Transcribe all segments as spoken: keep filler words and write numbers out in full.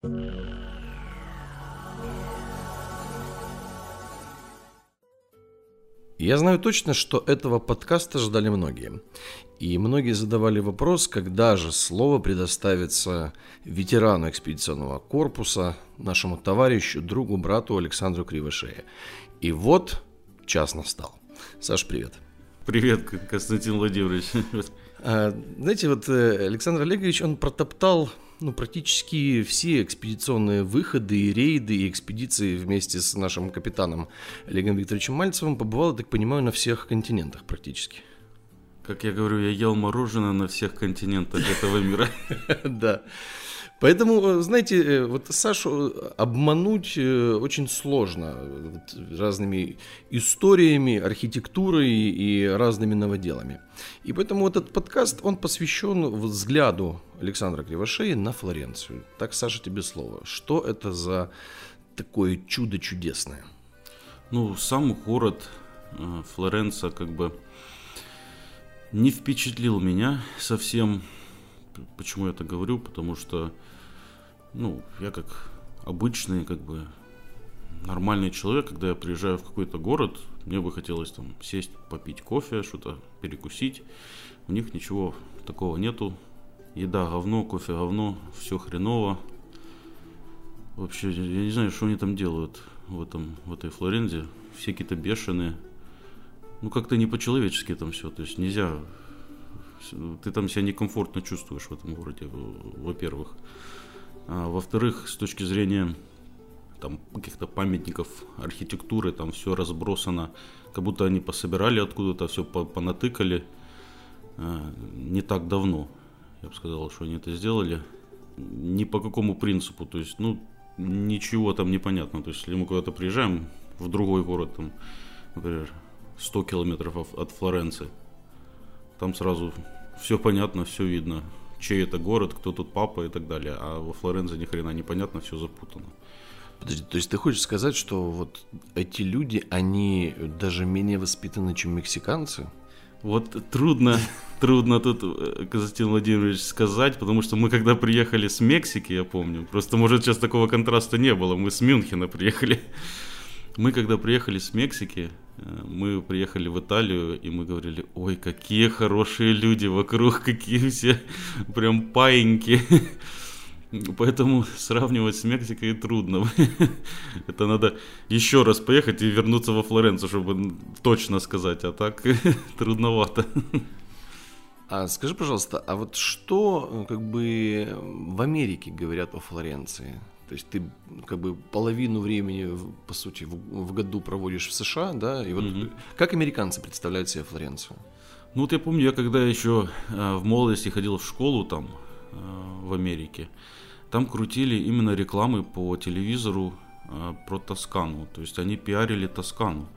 Я знаю точно, что этого подкаста ждали многие. И многие задавали вопрос, когда же слово предоставится ветерану экспедиционного корпуса, нашему товарищу, другу, брату Александру Кривошее. И вот час настал. Саш, привет. Привет, Константин Владимирович. А, знаете, вот Александр Олегович, он протоптал ну, практически все экспедиционные выходы и рейды, и экспедиции вместе с нашим капитаном Олегом Викторовичем Мальцевым. Побывал, я так понимаю, на всех континентах практически. Как я говорю, я ел мороженое на всех континентах этого мира. Да. Поэтому, знаете, вот Сашу обмануть очень сложно разными историями, архитектурой и разными новоделами. И поэтому вот этот подкаст, он посвящен взгляду Александра Кривошея на Флоренцию. Так, Саша, тебе слово. Что это за такое чудо чудесное? Ну, сам город Флоренция как бы не впечатлил меня совсем. Почему я это говорю? Потому что, ну, я как обычный, как бы, нормальный человек, когда я приезжаю в какой-то город, мне бы хотелось там сесть, попить кофе, что-то перекусить. У них ничего такого нету. Еда говно, кофе говно, все хреново. Вообще, я не знаю, что они там делают в, этом, в этой Флоренции. Все какие-то бешеные. Ну, как-то не по-человечески там все. То есть нельзя... Ты там себя некомфортно чувствуешь в этом городе, во-первых. А, во-вторых, с точки зрения там, каких-то памятников архитектуры, там все разбросано, как будто они пособирали откуда-то, все понатыкали. А, не так давно, я бы сказал, что они это сделали. Ни по какому принципу, то есть, ну, ничего там не понятно. То есть, если мы куда-то приезжаем в другой город, там, например, сто километров от Флоренции, там сразу все понятно, все видно, чей это город, кто тут папа и так далее. А во Флоренции ни хрена непонятно, все запутано. Подожди, то есть ты хочешь сказать, что вот эти люди, они даже менее воспитаны, чем мексиканцы? Вот трудно, трудно тут, Константин Владимирович, сказать, потому что мы когда приехали с Мексики, я помню, просто может сейчас такого контраста не было, мы с Мюнхена приехали. Мы когда приехали с Мексики, мы приехали в Италию, и мы говорили, ой, какие хорошие люди вокруг, какие все прям паиньки. Поэтому сравнивать с Мексикой трудно. Это надо еще раз поехать и вернуться во Флоренцию, чтобы точно сказать, а так трудновато. А скажи, пожалуйста, а вот что как бы в Америке говорят о Флоренции? То есть ты как бы половину времени, по сути, в, в году проводишь в США, да? И вот mm-hmm. как американцы представляют себе Флоренцию? Ну вот я помню, я когда еще э, в молодости ходил в школу там, э, в Америке, там крутили именно рекламы по телевизору э, про Тоскану. То есть они пиарили Тоскану.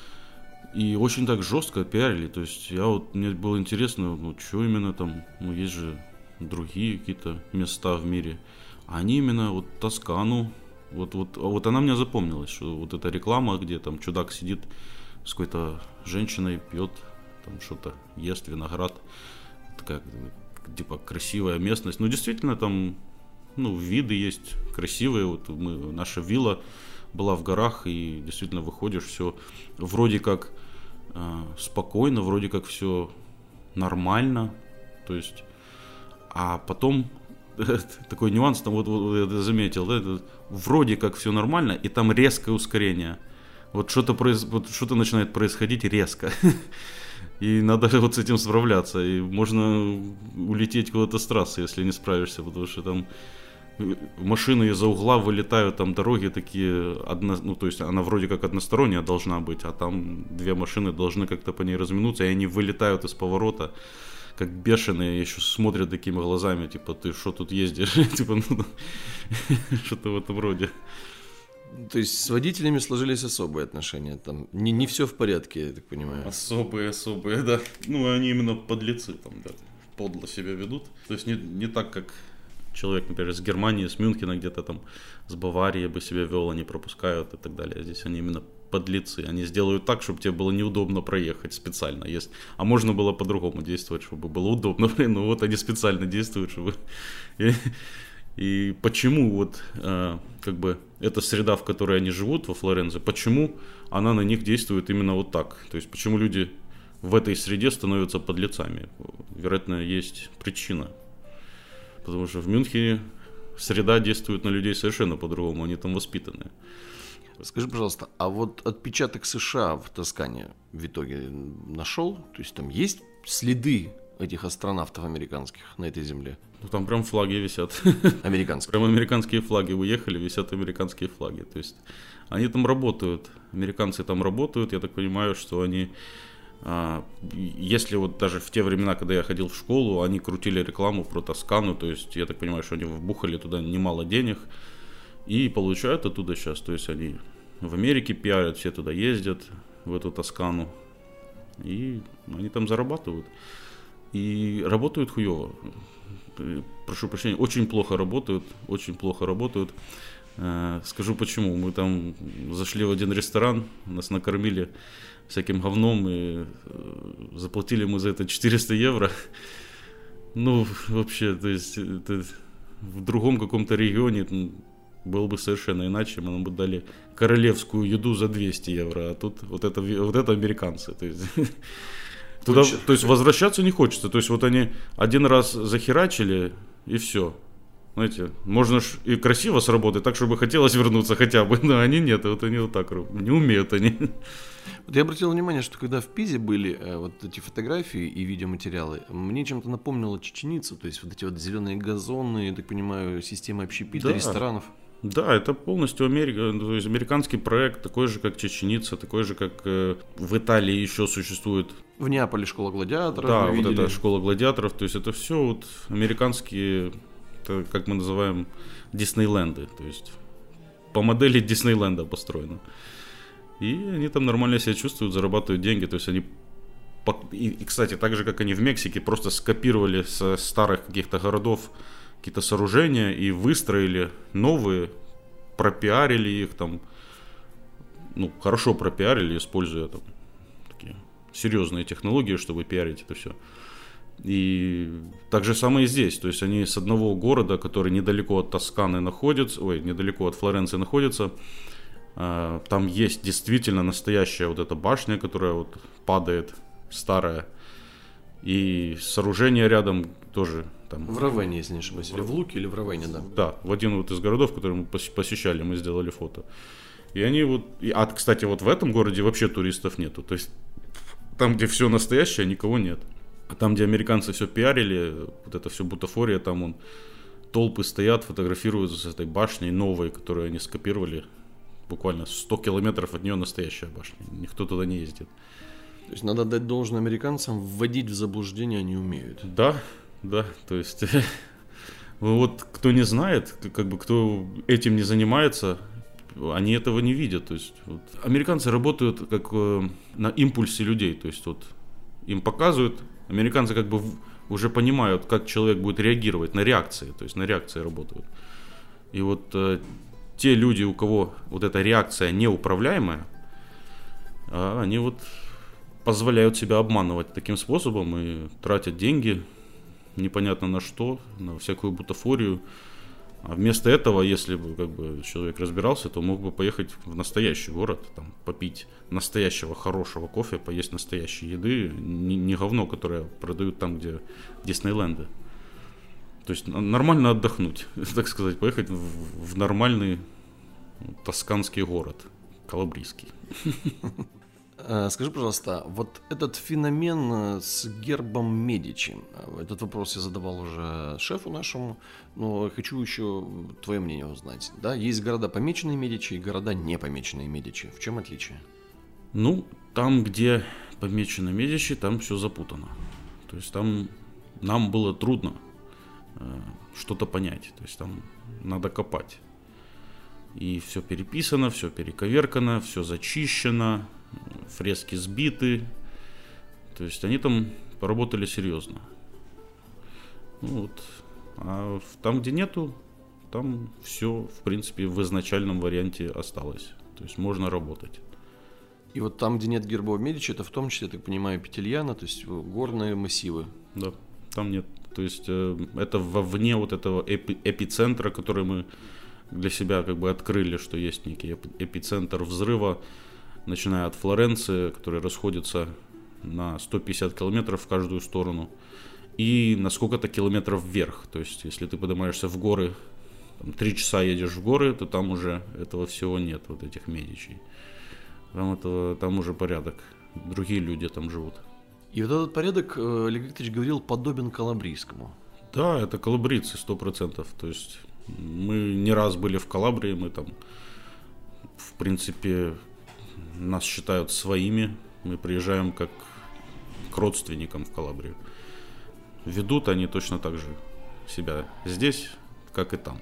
И очень так жестко пиарили. То есть я вот, мне было интересно, ну что именно там, ну есть же другие какие-то места в мире. Они именно вот Тоскану, вот, вот, вот она мне запомнилась, что вот эта реклама, где там чудак сидит с какой-то женщиной, пьет, там что-то ест, виноград, такая типа красивая местность. Ну действительно там, ну виды есть красивые, вот мы, наша вилла была в горах, и действительно выходишь, все вроде как э, спокойно, вроде как все нормально, то есть, а потом... Такой нюанс, там вот, вот я заметил, да, это, вроде как все нормально, и там резкое ускорение. Вот что-то, произ... вот что-то начинает происходить резко. И надо вот с этим справляться. И можно улететь куда-то с трассы, если не справишься, потому что там машины из-за угла вылетают, там дороги такие, одно... ну то есть она вроде как односторонняя должна быть, а там две машины должны как-то по ней разминуться, и они вылетают из поворота. Как бешеные, еще смотрят такими глазами, типа, ты что тут ездишь? Типа, ну, что-то в этом роде. То есть с водителями сложились особые отношения, там не, не все в порядке, я так понимаю. Особые, особые, да. Ну, они именно подлецы там, да, подло себя ведут. То есть не, не так, как человек, например, из Германии, с Мюнхена где-то там, с Баварии бы себя вел, они пропускают и так далее. Здесь они именно подлецы. Они сделают так, чтобы тебе было неудобно проехать специально. Есть... А можно было по-другому действовать, чтобы было удобно. Ну вот они специально действуют, чтобы... И, И почему вот э, как бы эта среда, в которой они живут, во Флоренции, почему она на них действует именно вот так? То есть почему люди в этой среде становятся подлецами? Вероятно, есть причина. Потому что в Мюнхене среда действует на людей совершенно по-другому, они там воспитаны. Скажи, пожалуйста, а вот отпечаток США в Тоскане в итоге нашел? То есть там есть следы этих астронавтов американских на этой земле? Ну, там прям флаги висят. Американские. Прям американские флаги уехали, висят американские флаги. То есть они там работают, американцы там работают. Я так понимаю, что они, а, если вот даже в те времена, когда я ходил в школу, они крутили рекламу про Тоскану. То есть я так понимаю, что они вбухали туда немало денег и получают оттуда сейчас. То есть они в Америке пиарят, все туда ездят, в эту Тоскану. И они там зарабатывают. И работают хуево. Прошу прощения, очень плохо работают, очень плохо работают. Скажу почему. Мы там зашли в один ресторан, нас накормили всяким говном, и заплатили мы за это четыреста евро. Ну, вообще, то есть, это в другом каком-то регионе было бы совершенно иначе. Мы нам бы дали королевскую еду за двести евро, а тут вот это, вот это американцы. То есть... Туда, то есть возвращаться не хочется. То есть вот они один раз захерачили и все. Знаете, можно ж и красиво сработать, так, чтобы хотелось вернуться хотя бы. Но они нет, вот они вот так не умеют они. Вот я обратил внимание, что когда в Пизе были э, вот эти фотографии и видеоматериалы, мне чем-то напомнило Чеченицу. То есть вот эти вот зеленые газоны, я так понимаю, система общепита, да. Ресторанов. Да, это полностью Америка, то есть американский проект, такой же, как Чеченица, такой же, как э, в Италии еще существует. В Неаполе школа гладиаторов. Да, вот видели. Это школа гладиаторов, то есть это все вот американские, это, как мы называем, Диснейленды, то есть по модели Диснейленда построено. И они там нормально себя чувствуют, зарабатывают деньги, то есть они, и, и кстати, так же, как они в Мексике, просто скопировали со старых каких-то городов какие-то сооружения и выстроили новые, пропиарили их там, ну, хорошо пропиарили, используя там такие серьезные технологии, чтобы пиарить это все. И так же самое и здесь, то есть они с одного города, который недалеко от Тосканы находится, ой, недалеко от Флоренции находится, там есть действительно настоящая вот эта башня, которая вот падает, старая, и сооружение рядом тоже. Там, в Равенне, если не ошибаюсь, или в Луке, или в Равенне, да. Да, в один вот из городов, который мы посещали, мы сделали фото. И они вот, и, а, кстати, вот в этом городе вообще туристов нету, то есть там, где все настоящее, никого нет. А там, где американцы все пиарили, вот это все бутафория, там он, толпы стоят, фотографируются с этой башней новой, которую они скопировали, буквально сто километров от нее настоящая башня, никто туда не ездит. То есть надо дать должное американцам, вводить в заблуждение они умеют. Да. Да, то есть, вот кто не знает, как бы кто этим не занимается, они этого не видят. То есть, вот, американцы работают как э, на импульсе людей, то есть, вот, им показывают, американцы как бы в, уже понимают, как человек будет реагировать на реакции, то есть, на реакции работают. И вот э, те люди, у кого вот эта реакция неуправляемая, э, они вот позволяют себя обманывать таким способом и тратят деньги, непонятно на что, на всякую бутафорию. А вместо этого, если бы как бы человек разбирался, то мог бы поехать в настоящий город, там, попить настоящего хорошего кофе, поесть настоящей еды, не, не говно, которое продают там, где Диснейленды. То есть нормально отдохнуть, так сказать, поехать в, в нормальный тосканский город, калабрийский. Скажи, пожалуйста, вот этот феномен с гербом Медичи, этот вопрос я задавал уже шефу нашему, но хочу еще твое мнение узнать. Да, есть города, помеченные Медичи, и города, не помеченные Медичи. В чем отличие? Ну, там, где помечено Медичи, там все запутано. То есть там нам было трудно э, что-то понять. То есть там надо копать. И все переписано, все перековеркано, все зачищено. Фрески сбиты. То есть они там поработали серьезно. Ну вот. А там, где нету, там все, в принципе, в изначальном варианте осталось. То есть можно работать. И вот там, где нет гербов Медичи, это в том числе, я так понимаю, Петельяна, то есть горные массивы. Да, там нет То есть это вовне вот этого эпи- эпицентра, который мы для себя как бы открыли, что есть некий эпицентр взрыва, начиная от Флоренции, который расходится на сто пятьдесят километров в каждую сторону, и на сколько-то километров вверх. То есть если ты поднимаешься в горы, там, три часа едешь в горы, то там уже этого всего нет, вот этих Медичей. Там, этого, там уже порядок. Другие люди там живут. И вот этот порядок, Олег Викторович говорил, подобен калабрийскому. Да, это калабрийцы, сто процентов. То есть мы не раз были в Калабрии, мы там, в принципе, нас считают своими. Мы приезжаем как к родственникам в Калабрию. Ведут они точно так же себя здесь, как и там.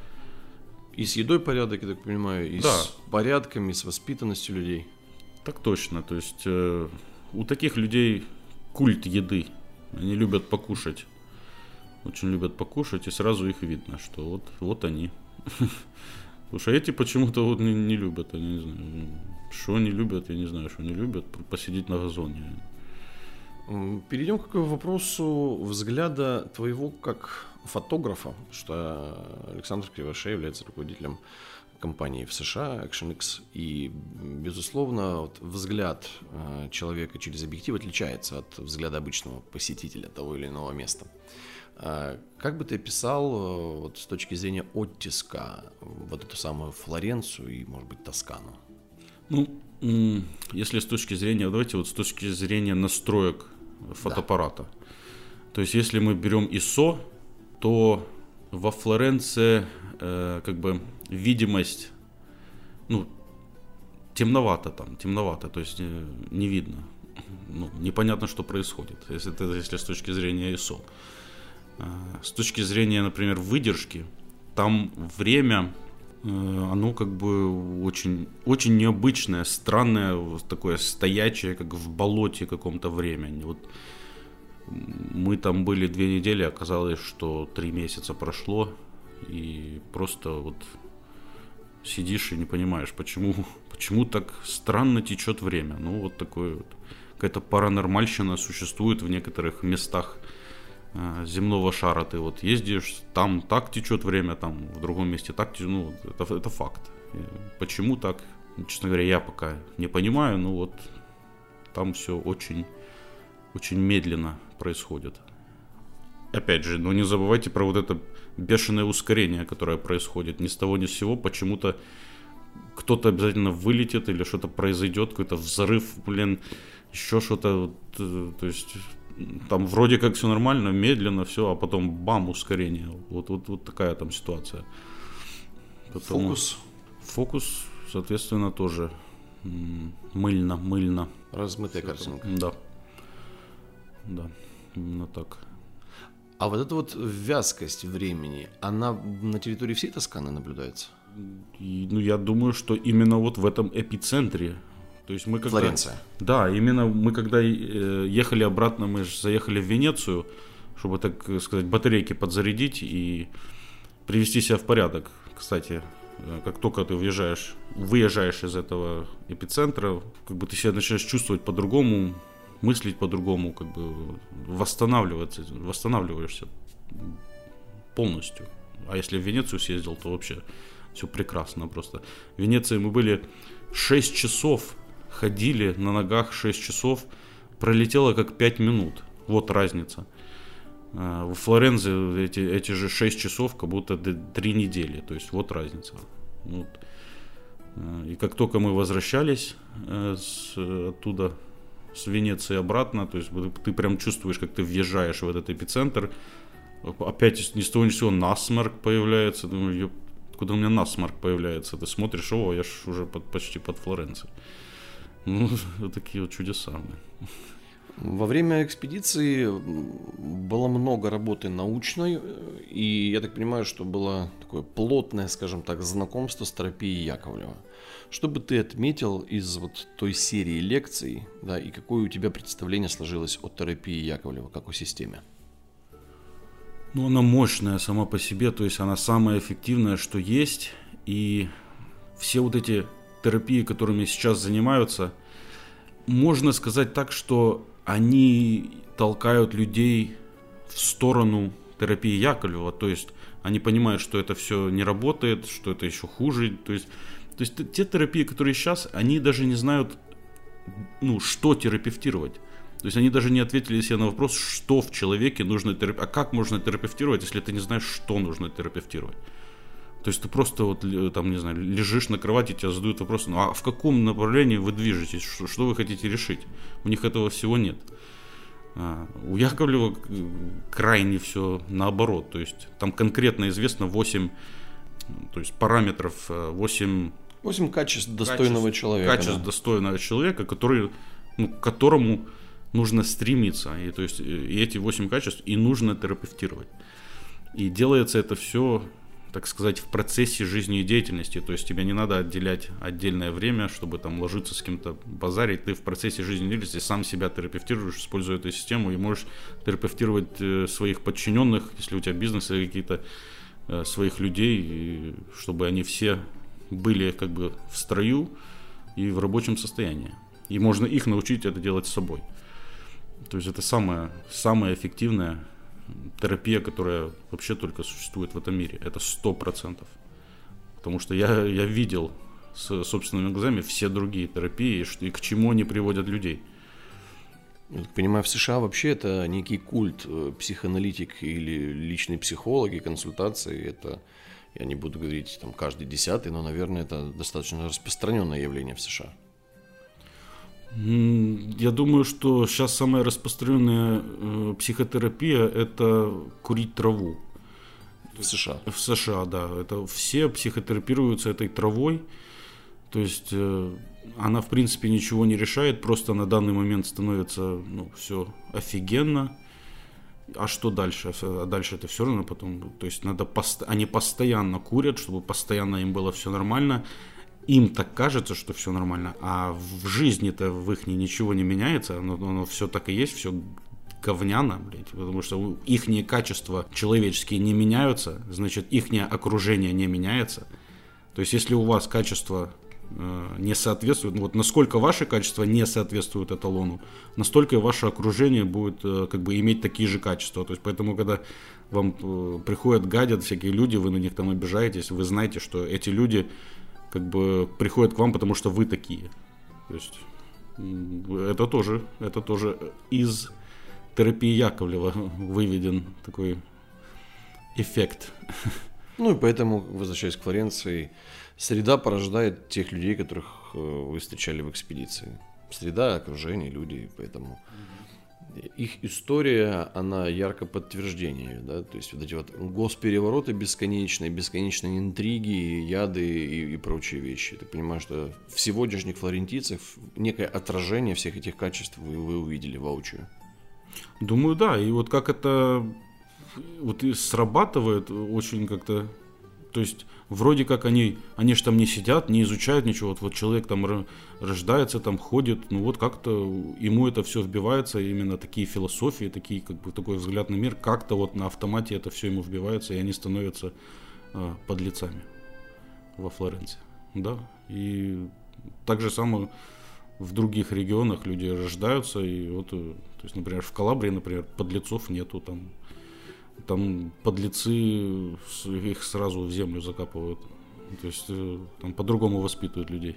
И с едой порядок, я так понимаю, и да. с порядками, с воспитанностью людей. Так точно. То есть э, у таких людей культ еды. Они любят покушать. Очень любят покушать, и сразу их видно, что вот, вот они. Потому что эти почему-то вот не, не любят. Они не знаю, что они любят, я не знаю, что они любят. Посидеть на газоне. Перейдем к вопросу взгляда твоего как фотографа, что Александр Кривошея является руководителем компании в США ActionX, и, безусловно, вот взгляд человека через объектив отличается от взгляда обычного посетителя того или иного места. Как бы ты описал вот, с точки зрения оттиска вот эту самую Флоренцию и, может быть, Тоскану? Ну, если с точки зрения, давайте вот с точки зрения настроек фотоаппарата. Да. То есть, если мы берем ай эс о, то во Флоренции э, как бы видимость, ну, темновато там, темновато, то есть э, не видно, ну, непонятно, что происходит, если, это, если с точки зрения ай эс о. Э, с точки зрения, например, выдержки, там время, э, оно как бы очень, очень необычное, странное, вот такое стоячее, как в болоте каком-то время. Вот мы там были две недели, оказалось, что три месяца прошло, и просто вот сидишь и не понимаешь, почему, почему так странно течет время. Ну, вот такое вот. Какая-то паранормальщина существует в некоторых местах э, земного шара. Ты вот ездишь, там так течет время, там в другом месте так течет. Ну, это, это факт. И почему так? Честно говоря, я пока не понимаю, но вот там все очень, очень медленно происходит. Опять же, ну не забывайте про вот это бешеное ускорение, которое происходит. Ни с того ни с сего почему-то кто-то обязательно вылетит или что-то произойдет, какой-то взрыв, блин, еще что-то. Вот, то есть там вроде как все нормально, медленно все, а потом бам, ускорение. Вот, вот, вот такая там ситуация. Потом, фокус. Фокус, соответственно, тоже мыльно, мыльно. Размытая картинка. Да. Да, именно так. А вот эта вот вязкость времени, она на территории всей Тосканы наблюдается? И, ну, я думаю, что именно вот в этом эпицентре. То есть мы когда... Флоренция. Да, именно мы когда э, ехали обратно, мы же заехали в Венецию, чтобы, так сказать, батарейки подзарядить и привести себя в порядок. Кстати, как только ты въезжаешь, выезжаешь из этого эпицентра, как бы ты себя начинаешь чувствовать по-другому, мыслить по-другому, как бы восстанавливаться, восстанавливаешься полностью. А если в Венецию съездил, то вообще все прекрасно просто. В Венеции мы были шесть часов, ходили на ногах шесть часов, пролетело как пять минут. Вот разница. В Флоренции эти, эти же шесть часов, как будто три недели. То есть вот разница. Вот. И как только мы возвращались с, оттуда, с Венеции обратно, то есть ты прям чувствуешь, как ты въезжаешь в этот эпицентр, опять ни с того ни с сего насморк появляется, думаю, куда у меня насморк появляется, ты смотришь, о, я ж уже под, почти под Флоренцией. Ну, вот такие вот чудеса. Во время экспедиции было много работы научной, и я так понимаю, что было такое плотное, скажем так, знакомство с терапией Яковлева. Что бы ты отметил из вот той серии лекций, да, и какое у тебя представление сложилось о терапии Яковлева, как о системе? Ну, она мощная сама по себе, то есть она самая эффективная, что есть, и все вот эти терапии, которыми сейчас занимаются, можно сказать так, что они толкают людей в сторону терапии Яковлева, то есть они понимают, что это все не работает, что это еще хуже, то есть, то есть те терапии, которые сейчас, они даже не знают, ну, что терапевтировать. То есть они даже не ответили себе на вопрос, что в человеке нужно терапевтировать, а как можно терапевтировать, если ты не знаешь, что нужно терапевтировать. То есть ты просто вот там, не знаю, лежишь на кровати, тебя задают вопрос, ну а в каком направлении вы движетесь, что, что вы хотите решить? У них этого всего нет. А, у Яковлева крайне все наоборот, то есть там конкретно известно восемь, то есть параметров, восемь, восемь качеств достойного качеств, человека. Качеств да. достойного человека, который, ну, к которому нужно стремиться. И, то есть, и эти восемь качеств и нужно терапевтировать. И делается это все, так сказать, в процессе жизнедеятельности. То есть тебе не надо отделять отдельное время, чтобы там ложиться с кем-то базарить. Ты в процессе жизнедеятельности сам себя терапевтируешь, используя эту систему, и можешь терапевтировать своих подчиненных, если у тебя бизнес или какие-то своих людей, чтобы они все были как бы в строю и в рабочем состоянии. И можно их научить это делать с собой. То есть это самая, самая эффективная терапия, которая вообще только существует в этом мире. Это сто процентов. Потому что я, я видел с собственными глазами все другие терапии, и к чему они приводят людей. Я так понимаю, в США вообще это некий культ, психоаналитик или личный психолог и консультации. Это, я не буду говорить там каждый десятый, но, наверное, это достаточно распространенное явление в США. Я думаю, что сейчас самая распространенная э, психотерапия – это курить траву. В США? В США, да. Это все психотерапируются этой травой. То есть э, она, в принципе, ничего не решает, просто на данный момент становится, ну, все офигенно. А что дальше? А дальше это все равно потом. То есть надо пост... они постоянно курят, чтобы постоянно им было все нормально. Им так кажется, что все нормально, а в жизни-то в их ничего не меняется, оно, оно все так и есть, все говняно, блядь, потому что их качества человеческие не меняются, значит, их окружение не меняется. То есть, если у вас качество э, не соответствует, вот насколько ваши качества не соответствуют эталону, настолько и ваше окружение будет э, как бы иметь такие же качества. То есть, поэтому, когда вам э, приходят, гадят всякие люди, вы на них там обижаетесь, вы знаете, что эти люди как бы приходят к вам, потому что вы такие. То есть это тоже, это тоже из терапии Яковлева выведен такой эффект. Ну и поэтому, возвращаясь к Флоренции, среда порождает тех людей, которых вы встречали в экспедиции. Среда, окружение, люди, поэтому их история, она ярко подтверждение, да, то есть вот эти вот госперевороты бесконечные, бесконечные интриги, яды и, и прочие вещи. Ты понимаешь, что в сегодняшних флорентийцах некое отражение всех этих качеств вы, вы увидели воочию. Думаю, да, и вот как это вот и срабатывает очень как-то, то есть вроде как они, они же там не сидят, не изучают ничего, вот, вот человек там рождается, там ходит, ну вот как-то ему это все вбивается, именно такие философии, такие, как бы, такой взгляд на мир, как-то вот на автомате это все ему вбивается, и они становятся э, подлецами во Флоренции, да, и так же самое в других регионах люди рождаются, и вот, то есть, например, в Калабрии, например, подлецов нету, там Там подлецы, их сразу в землю закапывают. То есть там по-другому воспитывают людей.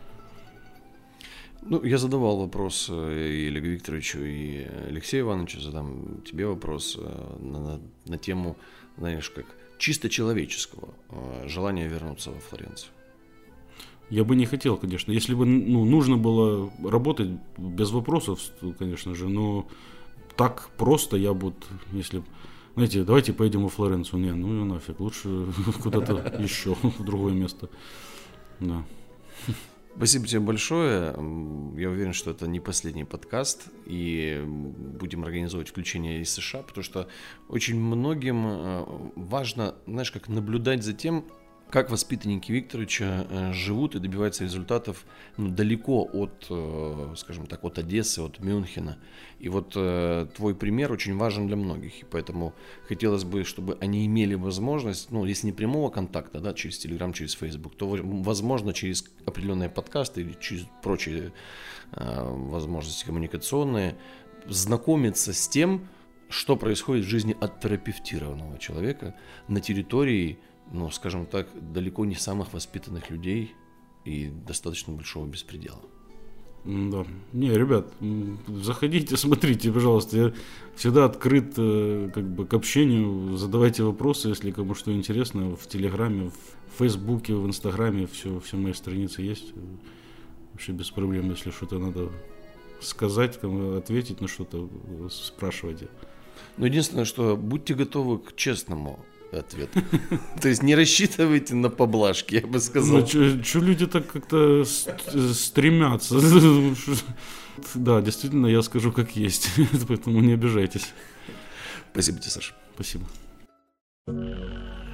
Ну, я задавал вопрос и Олегу Викторовичу, и Алексею Ивановичу, задам тебе вопрос на, на, на тему, знаешь, как чисто человеческого желания вернуться во Флоренцию. Я бы не хотел, конечно. Если бы, ну, нужно было работать, без вопросов, конечно же, но так просто я бы, если... Знаете, давайте поедем во Флоренцию. Не, ну и нафиг, лучше куда-то еще, в другое место. Да. Спасибо тебе большое. Я уверен, что это не последний подкаст, и будем организовывать включение из США, потому что очень многим важно, знаешь, как наблюдать за тем, как воспитанники Викторовича живут и добиваются результатов, ну, далеко от, скажем так, от Одессы, от Мюнхена. И вот э, твой пример очень важен для многих. И поэтому хотелось бы, чтобы они имели возможность, ну, если не прямого контакта, да, через Telegram, через Facebook, то, возможно, через определенные подкасты или через прочие э, возможности коммуникационные, знакомиться с тем, что происходит в жизни оттерапевтированного человека на территории, ну, скажем так, далеко не самых воспитанных людей и достаточно большого беспредела. Да. Не, ребят, заходите, смотрите, пожалуйста. Я всегда открыт как бы к общению. Задавайте вопросы, если кому что интересно. В Телеграме, в Фейсбуке, в Инстаграме все, все мои страницы есть. Вообще без проблем, если что-то надо сказать, ответить на что-то, спрашивайте. Но единственное, что будьте готовы к честному ответу. То есть не рассчитывайте на поблажки, я бы сказал. Ну, что люди так как-то стремятся? Да, действительно, я скажу как есть, поэтому не обижайтесь. Спасибо тебе, Саша. Спасибо.